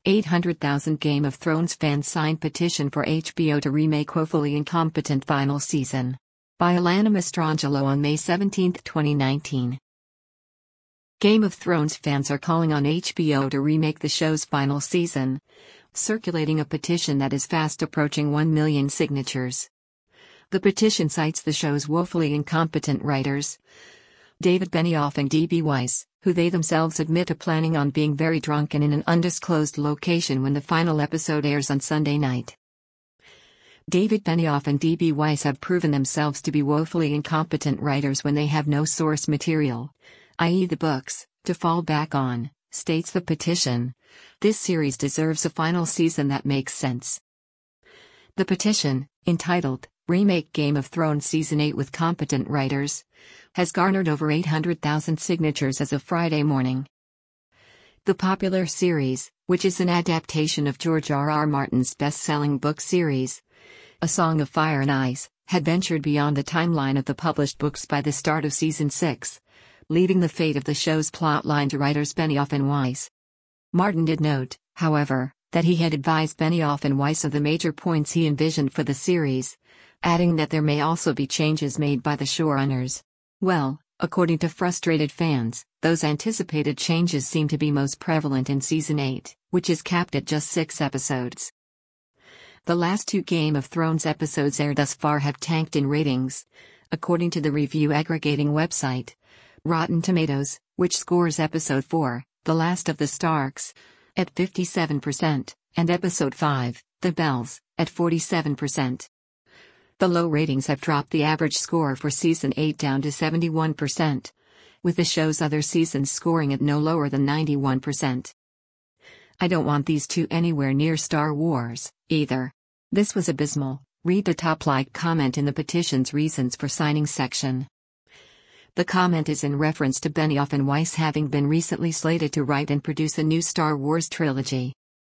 800,000 Game of Thrones fans sign petition for HBO to remake woefully incompetent final season. By Alana Mastrangelo on May 17, 2019. Game of Thrones fans are calling on HBO to remake the show's final season, circulating a petition that is fast approaching 1 million signatures. The petition cites the show's woefully incompetent writers, David Benioff and D.B. Weiss, who they themselves admit are planning on being very drunk and in an undisclosed location when the final episode airs on Sunday night. David Benioff and D.B. Weiss have proven themselves to be woefully incompetent writers when they have no source material, i.e. the books, to fall back on, states the petition. This series deserves a final season that makes sense. The petition, entitled, Remake Game of Thrones Season 8 with Competent Writers, has garnered over 800,000 signatures as of Friday morning. The popular series, which is an adaptation of George R.R. Martin's best-selling book series, A Song of Fire and Ice, had ventured beyond the timeline of the published books by the start of Season 6, leaving the fate of the show's plotline to writers Benioff and Weiss. Martin did note, however, that he had advised Benioff and Weiss of the major points he envisioned for the series, adding that there may also be changes made by the showrunners. Well, according to frustrated fans, those anticipated changes seem to be most prevalent in Season 8, which is capped at just 6 episodes. The last 2 Game of Thrones episodes aired thus far have tanked in ratings, according to the review aggregating website Rotten Tomatoes, which scores Episode 4, The Last of the Starks, at 57%, and Episode 5, The Bells, at 47%. The low ratings have dropped the average score for Season 8 down to 71%, with the show's other seasons scoring at no lower than 91%. I don't want these two anywhere near Star Wars, either. This was abysmal, read the top-liked comment in the petition's reasons for signing section. The comment is in reference to Benioff and Weiss having been recently slated to write and produce a new Star Wars trilogy.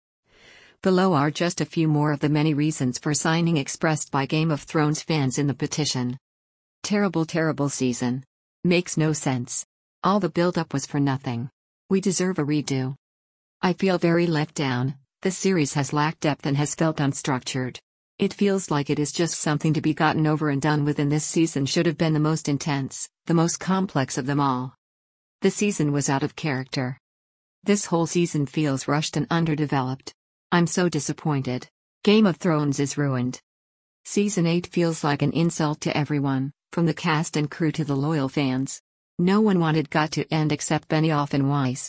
Below are just a few more of the many reasons for signing expressed by Game of Thrones fans in the petition. Terrible season. Makes no sense. All the build-up was for nothing. We deserve a redo. I feel very let down. The series has lacked depth and has felt unstructured. It feels like it is just something to be gotten over and done with, and this season should have been the most intense, the most complex of them all. The season was out of character. This whole season feels rushed and underdeveloped. I'm so disappointed. Game of Thrones is ruined. Season 8 feels like an insult to everyone, from the cast and crew to the loyal fans. No one wanted GOT to end except Benioff and Weiss.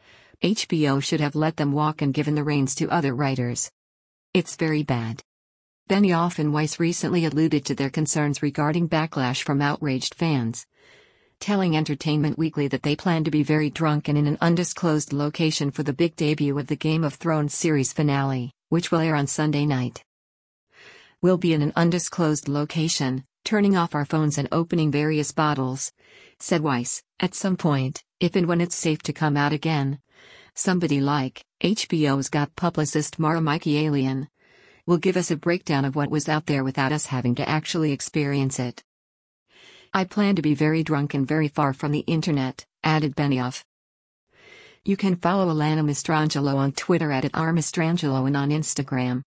HBO should have let them walk and given the reins to other writers. It's very bad. Benioff and Weiss recently alluded to their concerns regarding backlash from outraged fans, telling Entertainment Weekly that they plan to be very drunk and in an undisclosed location for the big debut of the Game of Thrones series finale, which will air on Sunday night. We'll be in an undisclosed location, turning off our phones and opening various bottles, said Weiss, at some point, if and when it's safe to come out again. Somebody like HBO's GOT publicist Mara Michaelian will give us a breakdown of what was out there without us having to actually experience it. I plan to be very drunk and very far from the internet, added Benioff. You can follow Alana Mastrangelo on Twitter at @rmastrangelo and on Instagram